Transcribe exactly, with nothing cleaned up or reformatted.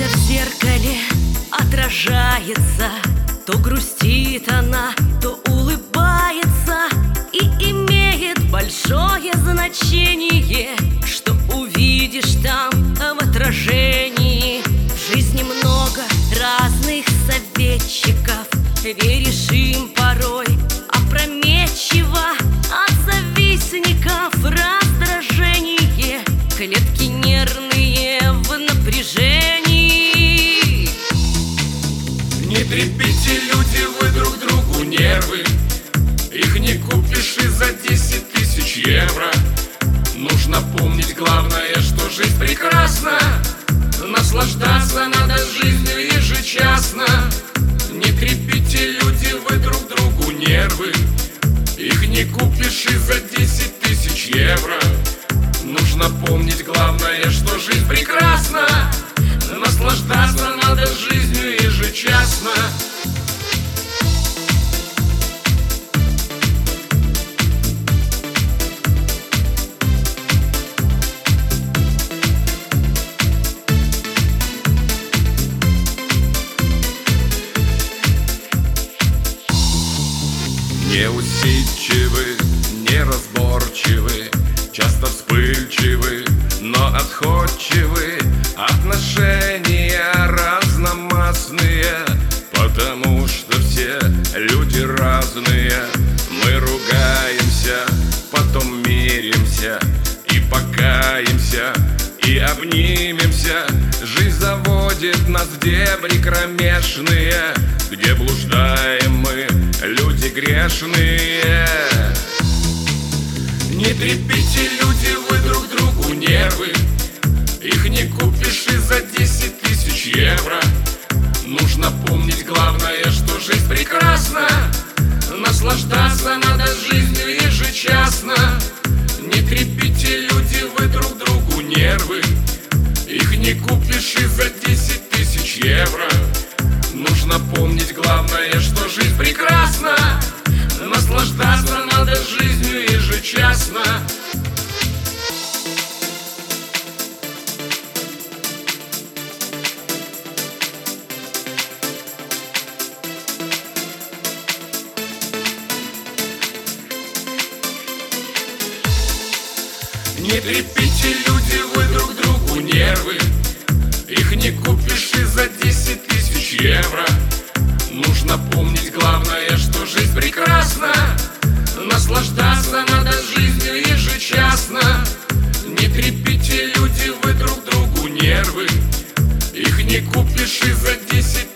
Надя в зеркале отражается, то грустит она, то улыбается. И имеет большое значение, что увидишь там в отражении. В жизни много разных советчиков, веришь им порой опрометчиво. От завистников раздражение, клетки нервные в напряжении. Не трепите, люди, вы друг другу нервы. Их не купишь и за десять тысяч евро. Нужно помнить главное, что жизнь прекрасна. Наслаждаться надо жизнью ежечасно. Не трепите, люди, вы друг другу нервы. Их не купишь и за десять тысяч евро. Нужно помнить главное, что жизнь прекрасна. Наслаждаться надо жизнью ежечасно. Неусидчивы, неразборчивы, часто вспыльчивы, но отходчивы. Отношения разномастные, потому что все люди разные. Мы ругаемся, потом миримся, и покаемся, и обнимемся. Жизнь заводит нас в дебри кромешные, где блуждаем мы, люди грешные. Не трепите, люди, вы друг другу нервы. Их не купишь и за десять тысяч евро. Нужно помнить главное, что жизнь прекрасна. Наслаждаться надо жизнью ежечасно. Не трепите, люди, вы друг другу нервы. Их не купишь и за десять тысяч евро. Нужно помнить главное, что жизнь прекрасна. Наслаждаться надо жизнью ежечасно. Не трепите, люди, вы друг другу нервы. Их не купишь и за десять тысяч евро. Нужно помнить главное, что жизнь прекрасна. Наслаждаться надо жизнью ежечасно. Не трепите, люди, вы друг другу нервы. Их не купишь и за десять